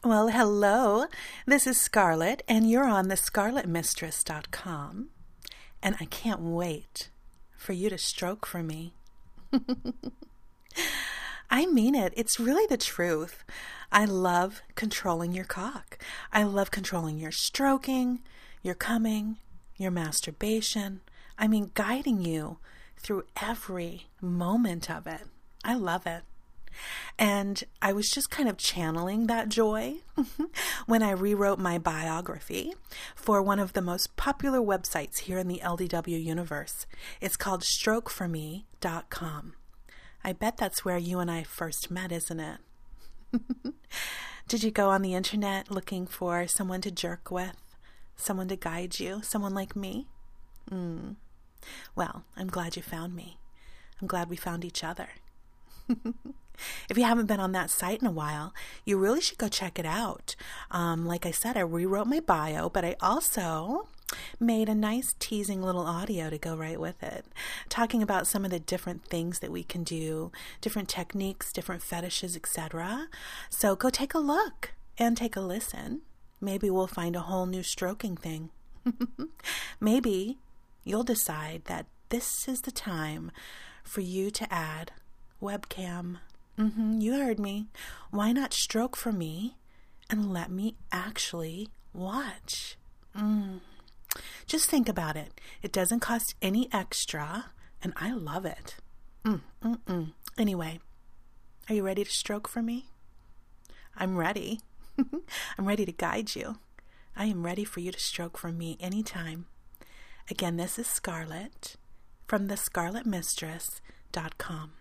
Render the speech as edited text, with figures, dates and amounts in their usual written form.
Well, hello. This is Scarlett, and you're on thescarlettmistress.com. And I can't wait for you to stroke for me. I mean it. It's really the truth. I love controlling your cock. I love controlling your stroking, your coming, your masturbation. I mean, guiding you through every moment of it. I love it. And I was just kind of channeling that joy when I rewrote my biography for one of the most popular websites here in the LDW universe. It's called strokeforme.com. I bet that's where you and I first met, isn't it? Did you go on the internet looking for someone to jerk with, someone to guide you, someone like me? Well, I'm glad you found me. I'm glad we found each other. If you haven't been on that site in a while, you really should go check it out. Like I said, I rewrote my bio, but I also made a nice teasing little audio to go right with it, talking about some of the different things that we can do, different techniques, different fetishes, etc. So go take a look and take a listen. Maybe we'll find a whole new stroking thing. Maybe you'll decide that this is the time for you to add webcam. You heard me. Why not stroke for me and let me actually watch? Just think about it. It doesn't cost any extra, and I love it. Anyway, are you ready to stroke for me? I'm ready. I'm ready to guide you. I am ready for you to stroke for me anytime. Again, this is Scarlett from thescarlettmistress.com.